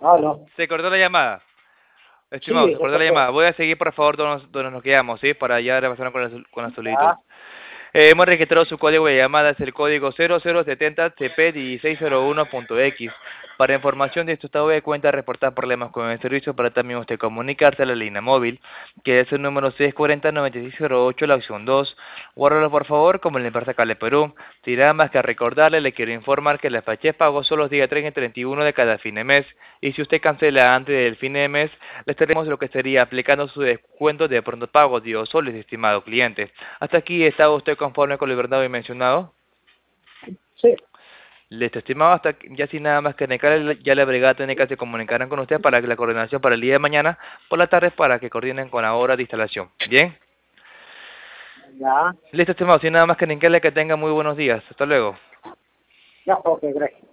Aló. Se cortó la llamada. Estimado, Sí, se se cortó la cortó. llamada. Voy a seguir, por favor, donde nos quedamos, ¿sí? Para ya repasar con la solicitud. Ya, Hemos registrado su código de llamada, es el código 0070CP1601.x. Para información de su estado de cuenta, reportar problemas con el servicio, para también usted comunicarse a la línea móvil, que es el número 640-9608, la opción 2. Guárdalo, por favor, como en la empresa Cale Perú. Sin nada más que recordarle, le quiero informar que la fecha de pago son los días 30 y 31 de cada fin de mes. Y si usted cancela antes del fin de mes, le estaremos lo que sería aplicando su descuento de pronto pago de 2 soles, estimado cliente. Hasta aquí, ¿está usted conforme con lo verdad y mencionado? sí, Listo, estimado, hasta aquí, ya sin nada más que indicar, ya la brigada técnica se comunicarán con usted para que la coordinación para el día de mañana por la tarde para que coordinen con la hora de instalación. ¿Bien? ya, Listo, estimado, sin nada más que indicarle que tenga muy buenos días. Hasta luego. ya, ok, gracias.